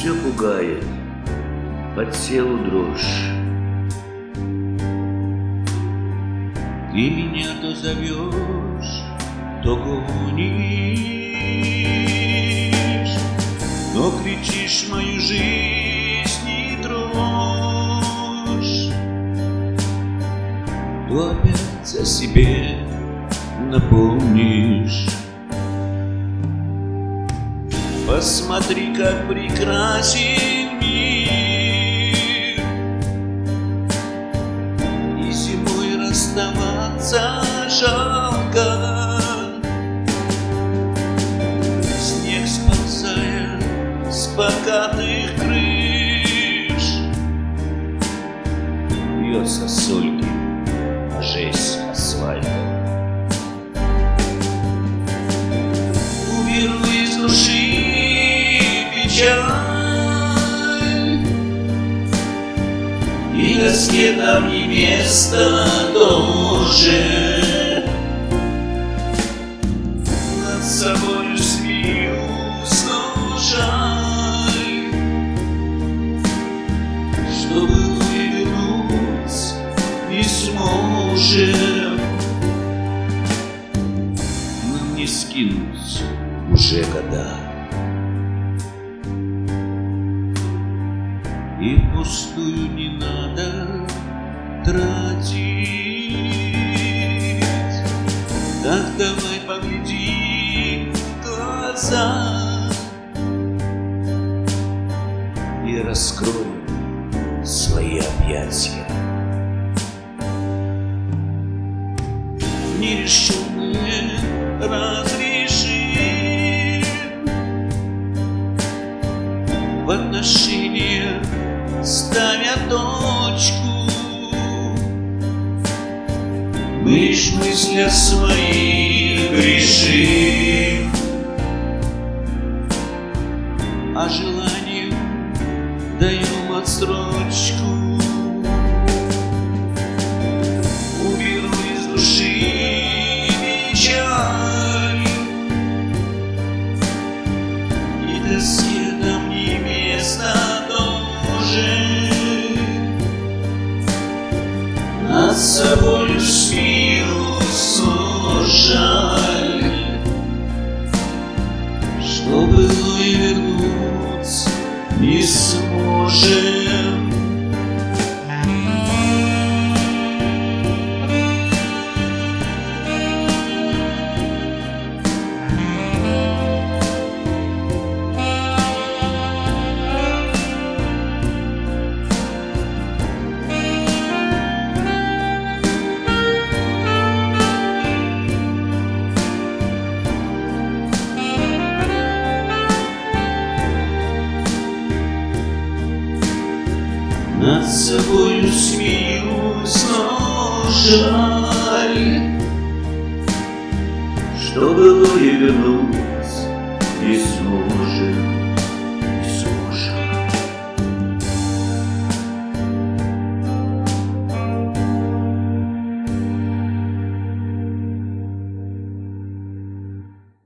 все пугает, по телу дрожь. Ты меня то зовешь, то гонишь, но кричишь мою жизнь и дрожь, то опять о себе напомнишь. Посмотри, как прекрасен мир, и зимой расставаться жалко. Снег сползая с покатых крыш, бьет сосульки жесть асфальта. Уберу из души печаль, и тоске там не место тоже. Над собой смеюсь, но жаль, чтобы вернуть не сможем. Нам не скинуть уже года, и впустую не надо тратить. Так давай погляди в глаза и раскрой свои объятия. Нерешенное разрешим в отношениях, ставя точку. Мы лишь мысли свои грешим, а желанию даем отсрочку. Уберу из души печаль, и тоске там не место тоже. Над собой смеюсь, но жаль, что было и вернуть не сможем. Над собою смеюсь, но жаль, что было и вернуть